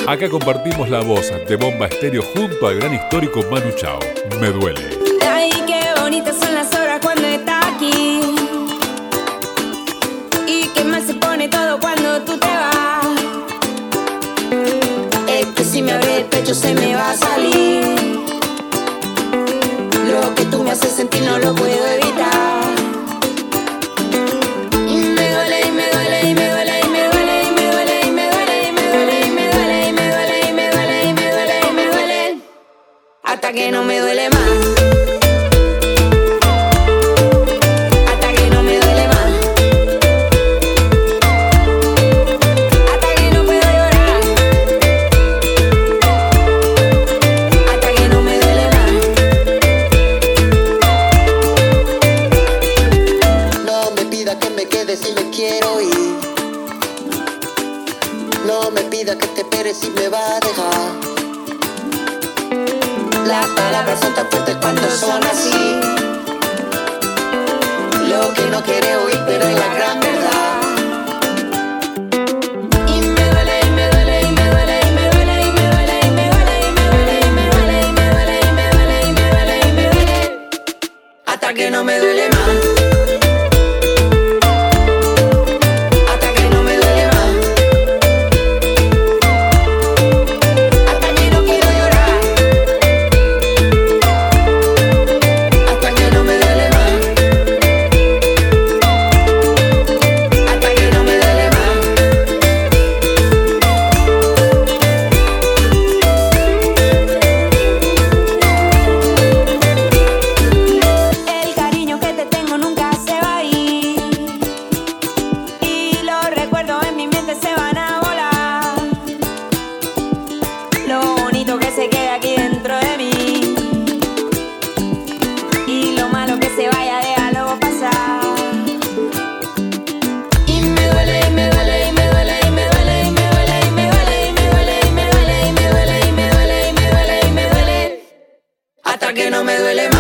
Acá compartimos la voz de Bomba Estéreo junto al gran histórico Manu Chao. Me duele. Ay, qué bonitas son las horas cuando está aquí. Y qué mal se pone todo cuando tú te vas. Es que si me abre el pecho se me va a salir. Lo que tú me haces sentir no lo puedo evitar. Hasta que no me duele más. Hasta que no me duele más. Hasta que no puedo llorar. Hasta que no me duele más. No me pida que me quede si me quiero ir. No me pida que te esperes si me va a dejar. Las palabras son tan fuertes cuando son así. Lo que no quiere oír, pero es la gran verdad. Y me duele, y me duele, y me duele, y me duele, y me duele, y me duele, y me duele, y me duele, y me duele, y me duele, y me duele, y me duele. Hasta que no me duele más. Que se quede aquí dentro de mí. Y lo malo que se vaya, déjalo pasar. Y me duele, y me duele, y me duele, y me duele, y me duele, y me duele, y me duele, y me duele, y me duele, y me duele, y me duele, y me duele. Hasta que no me duele más.